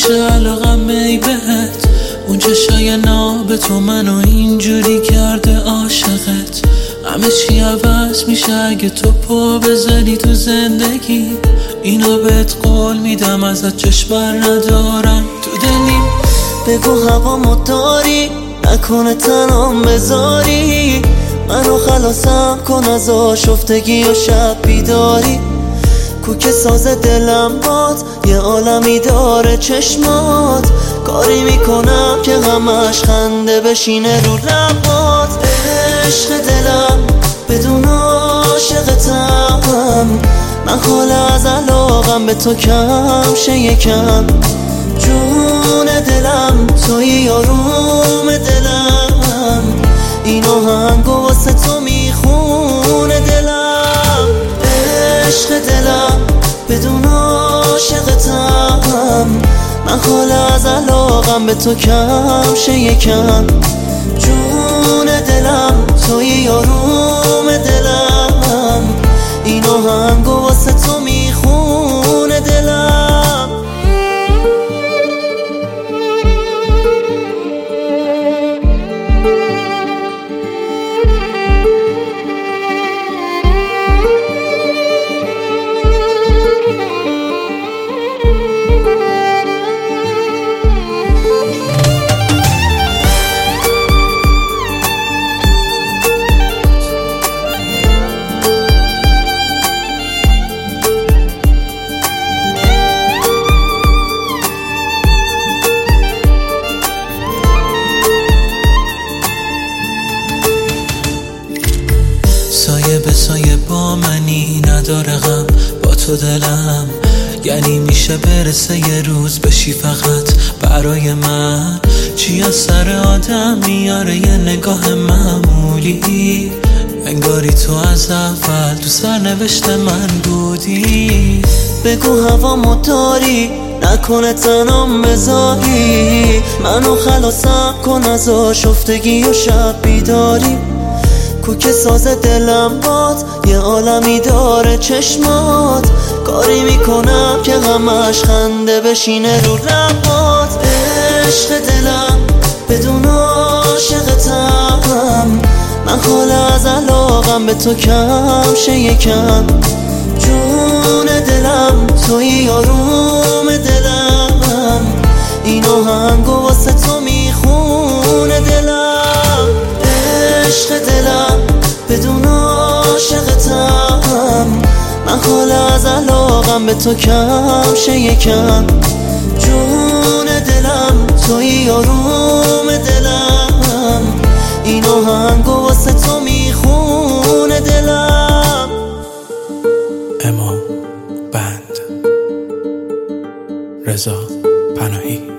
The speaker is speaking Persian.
میشه علاقم ای بهت. اون چشای ناب تو منو اینجوری کرده عاشقت. همه چی عوض میشه اگه تو پا بزنی تو زندگی. اینو بهت قول میدم ازت چشم بر ندارم تو دلیم. بگو هوامو داری نکنه تنام بذاری. منو خلاصم کن از آشفتگی و شب بیداری. کوک ساز دلم باد یه عالمی داره چشمات. کاری میکنم که همش خنده بشینه رو لبات. عشق دلم بدون عاشقتم. من حال از علاقم به تو کم شه یکم. جون دلم توی آروم دلم. این آهنگو واسه تو میخونه دلم. عشق دلم بدون عاشقتم. من حال از علاقم به تو کم شه یکم. جون دلم توی آروم دلم. این آهنگو واسه تو میخونه دلم. سایه به سایه با منی نداره غم با تو دلم. یعنی میشه برسه یه روز بشی فقط برای من. چی از سر آدم میاره یه نگاه معمولی. انگاری تو از اول تو سرنوشت من بودی. بگو هوامو داری نکنه تنام بذاری. منو خلاصم کن از آشفتگی و شب بیداری. کوک ساز دلم باد یه عالمی داره چشمات. کاری میکنم که همش خنده بشینه رو لبات. عشق دلم بدون عاشقتم. من حال از علاقم به تو کم شه یکم. جون دلم توی آروم دلم. این آهنگو واسه تو میخونه دلم. عشق دلم بدون عاشقتم. من حال از علاقم به تو کم شه یکم. جون دلم توی آروم دلم. این آهنگو واسه تو میخونه دلم. امام بند رضا پناهی.